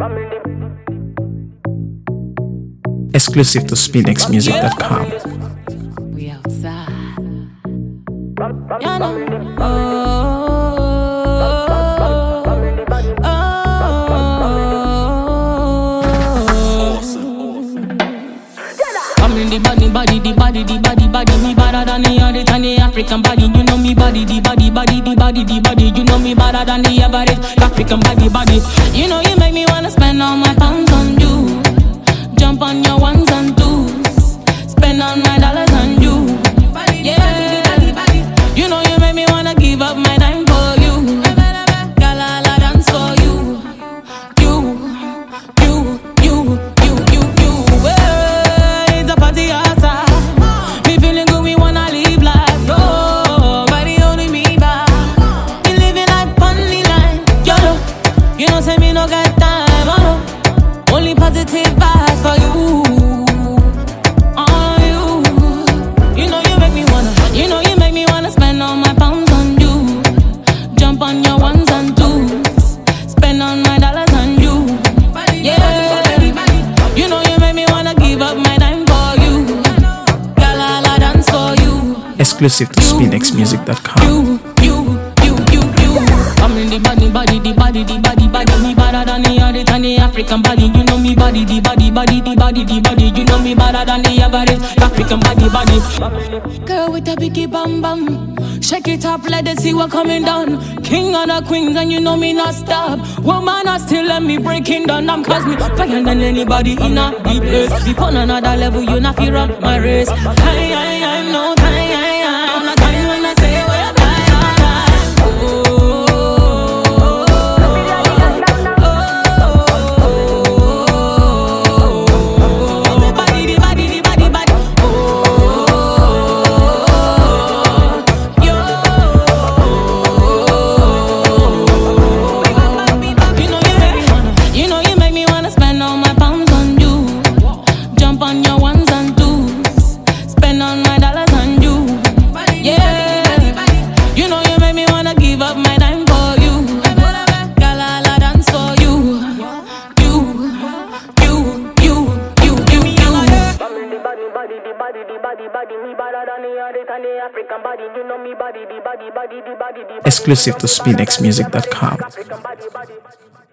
Exclusive to SpinXmusic.com. We outside. You know. I'm in the body, me better than the other than the African body. You know me body, the body. You know me better than the average African body. You know you make me wanna spend all my pounds on you. Jump on your ones and twos. Spend all my dollars on you. Yeah. You know you make me wanna give up my time for you. Girl, I'll dance for you. You. Well, it's a party outside. Me feeling good, we wanna live life. Nobody holding me back. We living like funny line. You know, say me no got time. Oh no, only positive vibes for you. Spend all my pounds on you. Jump on your ones and twos. Spend all my dollars on you. Yeah. You know you make me wanna give up my time for you. Girl, I'll dance for you. Exclusive to SpinXmusic.com. I'm in the body. Me better than the other than the African body. You know me body, the body. You know me better than the average African body. Girl with a biggie bam bam. Shake it up, let it see what coming down. King and the queens, and you know me not stop. Woman, I still let me breaking down. I'm cause me fire than anybody in a deep place. Be on another level, you not feel run my race. I'm no time. I'm not time when I say what I'm on your ones and twos. Spend all my dollars on you. Yeah. You know you make me wanna give up my time for you. Girl, I'll dance for you. You. Me better than the other than the African body. You know me body, the body. Exclusive to SpinXmusic.com.